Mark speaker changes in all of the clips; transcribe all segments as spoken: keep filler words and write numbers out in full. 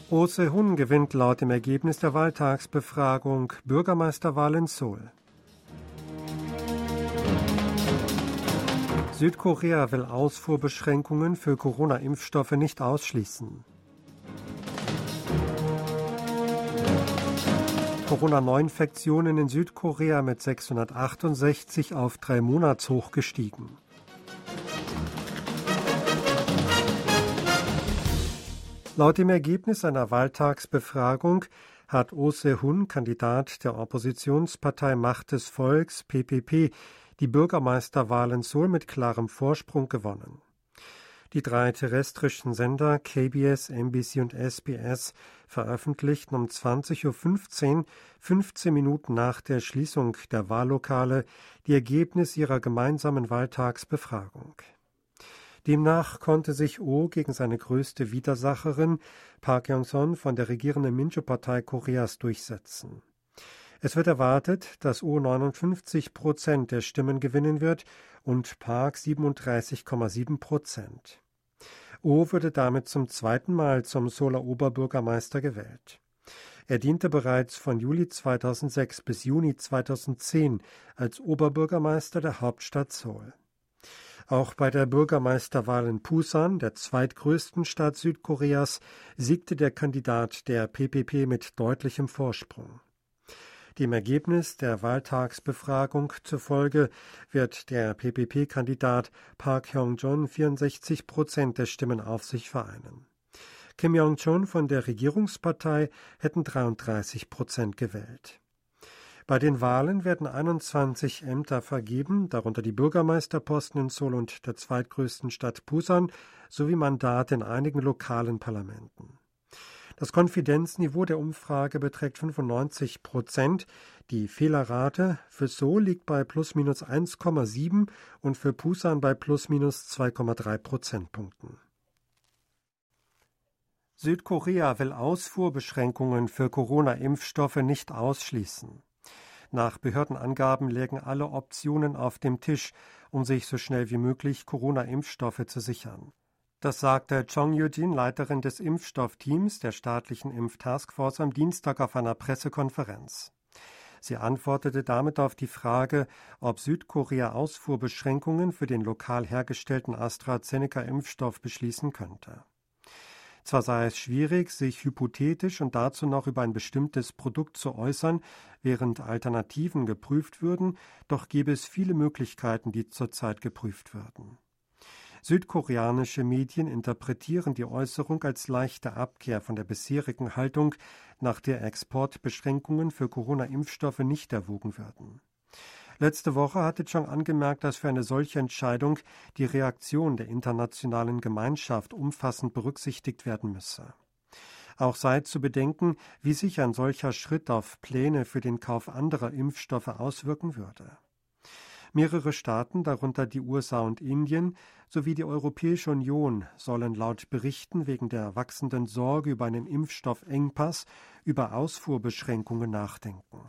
Speaker 1: Oh Se-hun gewinnt laut dem Ergebnis der Wahltagsbefragung Bürgermeisterwahl in Seoul. Südkorea will Ausfuhrbeschränkungen für Corona-Impfstoffe nicht ausschließen. Corona-Neuinfektionen in Südkorea mit sechshundertachtundsechzig auf drei Monatshoch gestiegen. Laut dem Ergebnis einer Wahltagsbefragung hat Oh Se-hun, Kandidat der Oppositionspartei Macht des Volks, P P P, die Bürgermeisterwahl in Seoul mit klarem Vorsprung gewonnen. Die drei terrestrischen Sender K B S, M B C und S B S veröffentlichten um zwanzig Uhr fünfzehn, fünfzehn Minuten nach der Schließung der Wahllokale, die Ergebnisse ihrer gemeinsamen Wahltagsbefragung. Demnach konnte sich Oh gegen seine größte Widersacherin, Park Yong-son von der regierenden Mincho-Partei Koreas, durchsetzen. Es wird erwartet, dass Oh neunundfünfzig Prozent der Stimmen gewinnen wird und Park siebenunddreißig Komma sieben Prozent. Oh würde damit zum zweiten Mal zum Seouler Oberbürgermeister gewählt. Er diente bereits von Juli zweitausendsechs bis Juni zweitausendzehn als Oberbürgermeister der Hauptstadt Seoul. Auch bei der Bürgermeisterwahl in Pusan, der zweitgrößten Stadt Südkoreas, siegte der Kandidat der P P P mit deutlichem Vorsprung. Dem Ergebnis der Wahltagsbefragung zufolge wird der P P P-Kandidat Park Hyung-jong vierundsechzig Prozent der Stimmen auf sich vereinen. Kim Yong-chol von der Regierungspartei hätten dreiunddreißig Prozent gewählt. Bei den Wahlen werden einundzwanzig Ämter vergeben, darunter die Bürgermeisterposten in Seoul und der zweitgrößten Stadt Pusan sowie Mandate in einigen lokalen Parlamenten. Das Konfidenzniveau der Umfrage beträgt fünfundneunzig Prozent. Die Fehlerrate für Seoul liegt bei plus minus eins Komma sieben und für Pusan bei plus minus zwei Komma drei Prozentpunkten. Südkorea will Ausfuhrbeschränkungen für Corona-Impfstoffe nicht ausschließen. Nach Behördenangaben lägen alle Optionen auf dem Tisch, um sich so schnell wie möglich Corona-Impfstoffe zu sichern. Das sagte Chong Yoo-jin, Leiterin des Impfstoffteams der staatlichen Impftaskforce, am Dienstag auf einer Pressekonferenz. Sie antwortete damit auf die Frage, ob Südkorea Ausfuhrbeschränkungen für den lokal hergestellten AstraZeneca-Impfstoff beschließen könnte. Zwar sei es schwierig, sich hypothetisch und dazu noch über ein bestimmtes Produkt zu äußern, während Alternativen geprüft würden, doch gäbe es viele Möglichkeiten, die zurzeit geprüft würden. Südkoreanische Medien interpretieren die Äußerung als leichte Abkehr von der bisherigen Haltung, nach der Exportbeschränkungen für Corona-Impfstoffe nicht erwogen würden. Letzte Woche hatte Chong angemerkt, dass für eine solche Entscheidung die Reaktion der internationalen Gemeinschaft umfassend berücksichtigt werden müsse. Auch sei zu bedenken, wie sich ein solcher Schritt auf Pläne für den Kauf anderer Impfstoffe auswirken würde. Mehrere Staaten, darunter die U S A und Indien, sowie die Europäische Union sollen laut Berichten wegen der wachsenden Sorge über einen Impfstoffengpass über Ausfuhrbeschränkungen nachdenken.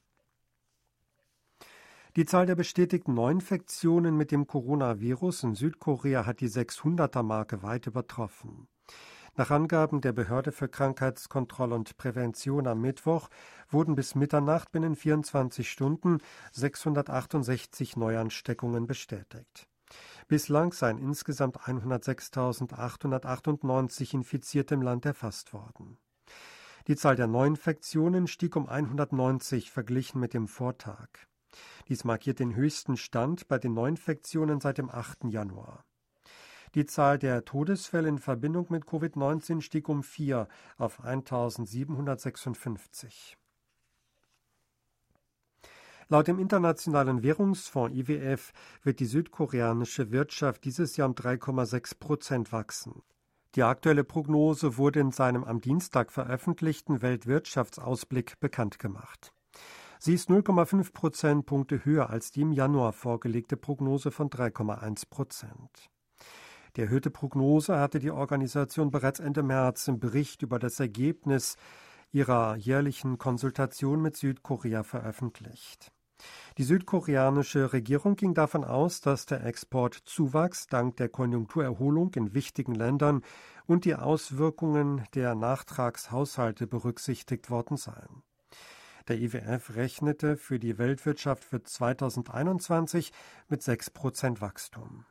Speaker 1: Die Zahl der bestätigten Neuinfektionen mit dem Coronavirus in Südkorea hat die sechshunderter-Marke weit übertroffen. Nach Angaben der Behörde für Krankheitskontrolle und Prävention am Mittwoch wurden bis Mitternacht binnen vierundzwanzig Stunden sechshundertachtundsechzig Neuansteckungen bestätigt. Bislang seien insgesamt hundertsechstausendachthundertachtundneunzig Infizierte im Land erfasst worden. Die Zahl der Neuinfektionen stieg um hundertneunzig verglichen mit dem Vortag. Dies markiert den höchsten Stand bei den Neuinfektionen seit dem achten Januar. Die Zahl der Todesfälle in Verbindung mit Covid neunzehn stieg um vier auf eintausendsiebenhundertsechsundfünfzig. Laut dem Internationalen Währungsfonds I W F wird die südkoreanische Wirtschaft dieses Jahr um drei Komma sechs Prozent wachsen. Die aktuelle Prognose wurde in seinem am Dienstag veröffentlichten Weltwirtschaftsausblick bekannt gemacht. Sie ist null Komma fünf Prozentpunkte höher als die im Januar vorgelegte Prognose von drei Komma eins Prozent. Die erhöhte Prognose hatte die Organisation bereits Ende März im Bericht über das Ergebnis ihrer jährlichen Konsultation mit Südkorea veröffentlicht. Die südkoreanische Regierung ging davon aus, dass der Exportzuwachs dank der Konjunkturerholung in wichtigen Ländern und die Auswirkungen der Nachtragshaushalte berücksichtigt worden seien. Der I W F rechnete für die Weltwirtschaft für zweitausendeinundzwanzig mit sechs Prozent Wachstum.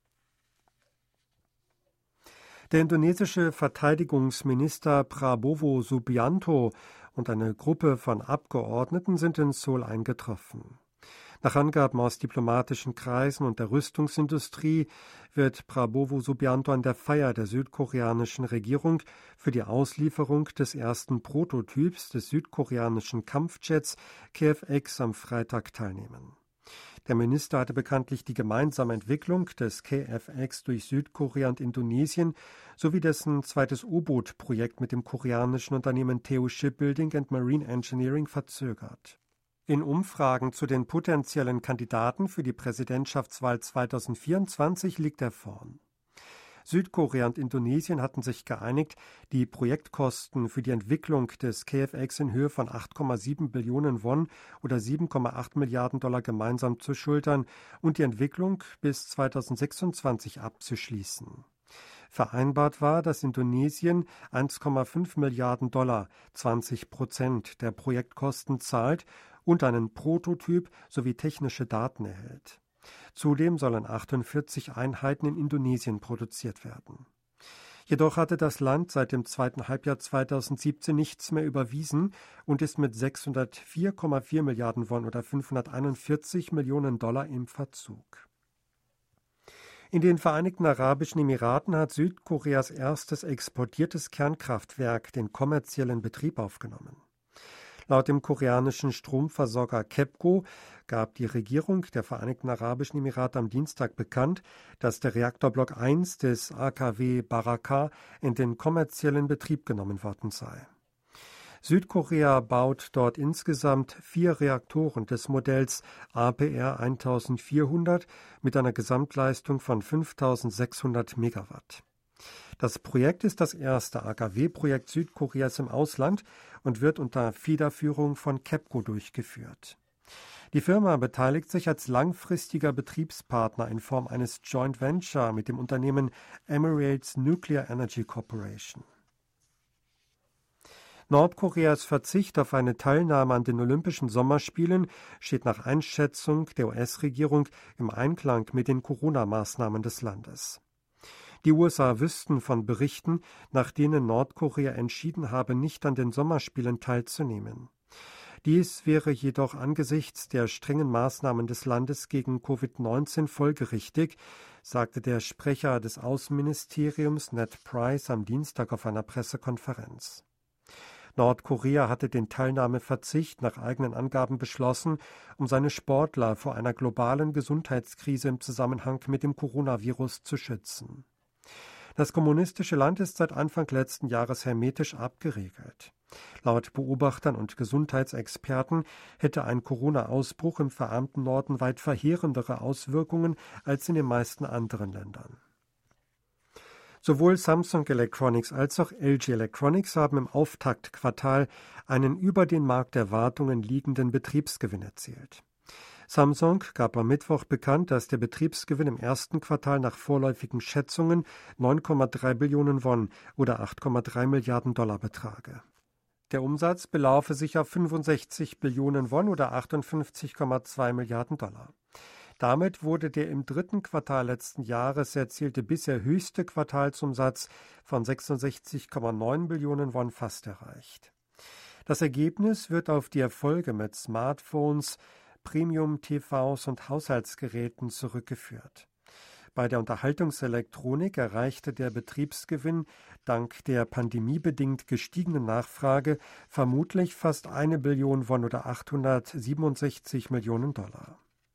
Speaker 1: Der indonesische Verteidigungsminister Prabowo Subianto und eine Gruppe von Abgeordneten sind in Seoul eingetroffen. Nach Angaben aus diplomatischen Kreisen und der Rüstungsindustrie wird Prabowo Subianto an der Feier der südkoreanischen Regierung für die Auslieferung des ersten Prototyps des südkoreanischen Kampfjets K F X am Freitag teilnehmen. Der Minister hatte bekanntlich die gemeinsame Entwicklung des K F X durch Südkorea und Indonesien sowie dessen zweites U-Boot-Projekt mit dem koreanischen Unternehmen Daewoo Shipbuilding and Marine Engineering verzögert. In Umfragen zu den potenziellen Kandidaten für die Präsidentschaftswahl zweitausendvierundzwanzig liegt er vorn. Südkorea und Indonesien hatten sich geeinigt, die Projektkosten für die Entwicklung des K F X in Höhe von acht Komma sieben Billionen Won oder sieben Komma acht Milliarden Dollar gemeinsam zu schultern und die Entwicklung bis zweitausendsechsundzwanzig abzuschließen. Vereinbart war, dass Indonesien eins Komma fünf Milliarden Dollar, zwanzig Prozent der Projektkosten zahlt und einen Prototyp sowie technische Daten erhält. Zudem sollen achtundvierzig Einheiten in Indonesien produziert werden. Jedoch hatte das Land seit dem zweiten Halbjahr zweitausendsiebzehn nichts mehr überwiesen und ist mit sechshundertvier Komma vier Milliarden Won oder fünfhunderteinundvierzig Millionen Dollar im Verzug. In den Vereinigten Arabischen Emiraten hat Südkoreas erstes exportiertes Kernkraftwerk den kommerziellen Betrieb aufgenommen. Laut dem koreanischen Stromversorger KEPCO gab die Regierung der Vereinigten Arabischen Emirate am Dienstag bekannt, dass der Reaktorblock eins des A K W Barakah in den kommerziellen Betrieb genommen worden sei. Südkorea baut dort insgesamt vier Reaktoren des Modells A P R eintausendvierhundert mit einer Gesamtleistung von fünftausendsechshundert Megawatt. Das Projekt ist das erste A K W-Projekt Südkoreas im Ausland und wird unter Federführung von KEPCO durchgeführt. Die Firma beteiligt sich als langfristiger Betriebspartner in Form eines Joint Venture mit dem Unternehmen Emirates Nuclear Energy Corporation. Nordkoreas Verzicht auf eine Teilnahme an den Olympischen Sommerspielen steht nach Einschätzung der U S-Regierung im Einklang mit den Corona-Maßnahmen des Landes. Die U S A wüssten von Berichten, nach denen Nordkorea entschieden habe, nicht an den Sommerspielen teilzunehmen. Dies wäre jedoch angesichts der strengen Maßnahmen des Landes gegen Covid neunzehn folgerichtig, sagte der Sprecher des Außenministeriums Ned Price am Dienstag auf einer Pressekonferenz. Nordkorea hatte den Teilnahmeverzicht nach eigenen Angaben beschlossen, um seine Sportler vor einer globalen Gesundheitskrise im Zusammenhang mit dem Coronavirus zu schützen. Das kommunistische Land ist seit Anfang letzten Jahres hermetisch abgeriegelt. Laut Beobachtern und Gesundheitsexperten hätte ein Corona-Ausbruch im verarmten Norden weit verheerendere Auswirkungen als in den meisten anderen Ländern. Sowohl Samsung Electronics als auch L G Electronics haben im Auftaktquartal einen über den Markterwartungen liegenden Betriebsgewinn erzielt. Samsung gab am Mittwoch bekannt, dass der Betriebsgewinn im ersten Quartal nach vorläufigen Schätzungen neun Komma drei Billionen Won oder acht Komma drei Milliarden Dollar betrage. Der Umsatz belaufe sich auf fünfundsechzig Billionen Won oder achtundfünfzig Komma zwei Milliarden Dollar. Damit wurde der im dritten Quartal letzten Jahres erzielte bisher höchste Quartalsumsatz von sechsundsechzig Komma neun Billionen Won fast erreicht. Das Ergebnis wird auf die Erfolge mit Smartphones, Premium-T Vs und Haushaltsgeräten zurückgeführt. Bei der Unterhaltungselektronik erreichte der Betriebsgewinn dank der pandemiebedingt gestiegenen Nachfrage vermutlich fast eine Billion Won oder achthundertsiebenundsechzig Millionen Dollar.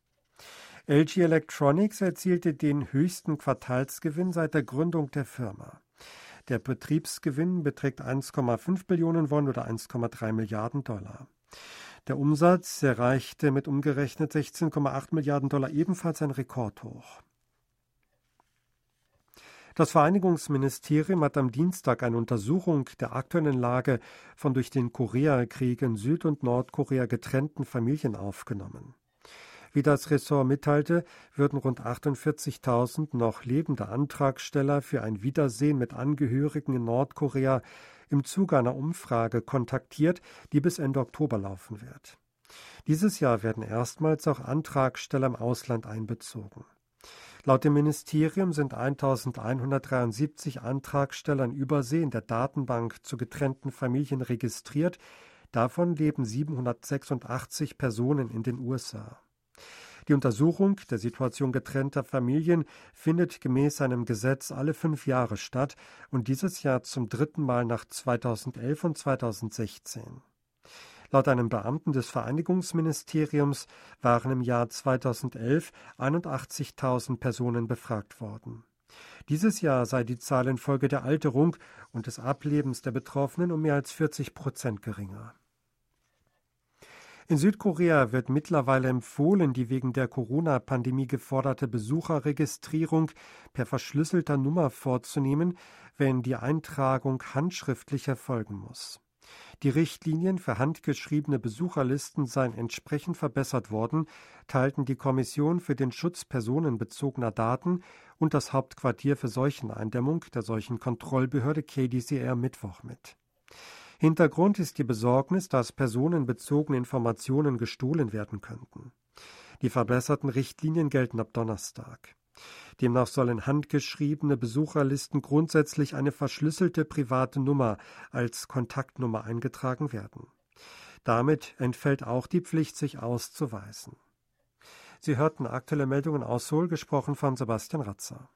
Speaker 1: L G Electronics erzielte den höchsten Quartalsgewinn seit der Gründung der Firma. Der Betriebsgewinn beträgt eins Komma fünf Billionen Won oder eins Komma drei Milliarden Dollar. Der Umsatz erreichte mit umgerechnet sechzehn Komma acht Milliarden Dollar ebenfalls ein Rekordhoch. Das Vereinigungsministerium hat am Dienstag eine Untersuchung der aktuellen Lage von durch den Koreakrieg in Süd- und Nordkorea getrennten Familien aufgenommen. Wie das Ressort mitteilte, würden rund achtundvierzigtausend noch lebende Antragsteller für ein Wiedersehen mit Angehörigen in Nordkorea im Zuge einer Umfrage kontaktiert, die bis Ende Oktober laufen wird. Dieses Jahr werden erstmals auch Antragsteller im Ausland einbezogen. Laut dem Ministerium sind eintausendeinhundertdreiundsiebzig Antragsteller in Übersee in der Datenbank zu getrennten Familien registriert. Davon leben siebenhundertsechsundachtzig Personen in den U S A. Die Untersuchung der Situation getrennter Familien findet gemäß einem Gesetz alle fünf Jahre statt und dieses Jahr zum dritten Mal nach zweitausendelf und zweitausendsechzehn. Laut einem Beamten des Vereinigungsministeriums waren im Jahr zweitausendelf einundachtzigtausend Personen befragt worden. Dieses Jahr sei die Zahl infolge der Alterung und des Ablebens der Betroffenen um mehr als vierzig Prozent geringer. In Südkorea wird mittlerweile empfohlen, die wegen der Corona-Pandemie geforderte Besucherregistrierung per verschlüsselter Nummer vorzunehmen, wenn die Eintragung handschriftlich erfolgen muss. Die Richtlinien für handgeschriebene Besucherlisten seien entsprechend verbessert worden, teilten die Kommission für den Schutz personenbezogener Daten und das Hauptquartier für Seucheneindämmung der Seuchenkontrollbehörde K D C R Mittwoch mit. Hintergrund ist die Besorgnis, dass personenbezogene Informationen gestohlen werden könnten. Die verbesserten Richtlinien gelten ab Donnerstag. Demnach sollen handgeschriebene Besucherlisten grundsätzlich eine verschlüsselte private Nummer als Kontaktnummer eingetragen werden. Damit entfällt auch die Pflicht, sich auszuweisen. Sie hörten aktuelle Meldungen aus Seoul, gesprochen von Sebastian Ratzer.